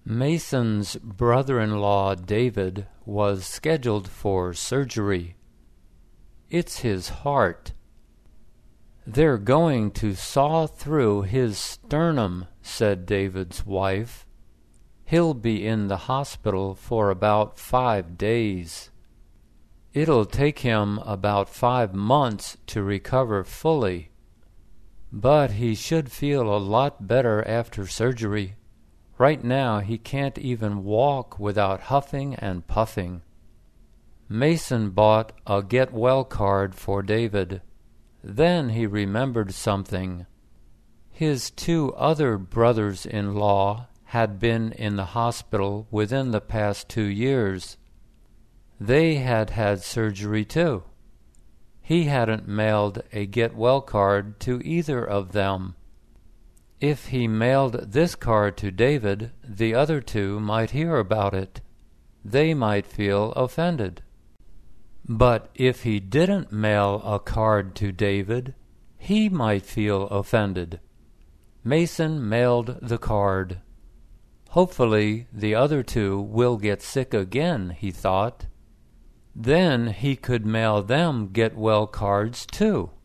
Mason's brother-in-law David was scheduled for surgery. It's his heart. "They're going to saw through his sternum," said David's wife. "He'll be in the hospital for about 5 days. It'll take him about 5 months to recover fully, but he should feel a lot better after surgery. Right now he can't even walk without huffing and puffing." Mason bought a get-well card for David. Then he remembered something. His 2 other brothers-in-law had been in the hospital within the past 2 years. They had had surgery too. He hadn't mailed a get-well card to either of them. If he mailed this card to David, the other 2 might hear about it. They might feel offended. But if he didn't mail a card to David, he might feel offended. Mason mailed the card. Hopefully the other 2 will get sick again, he thought. Then he could mail them get-well cards too.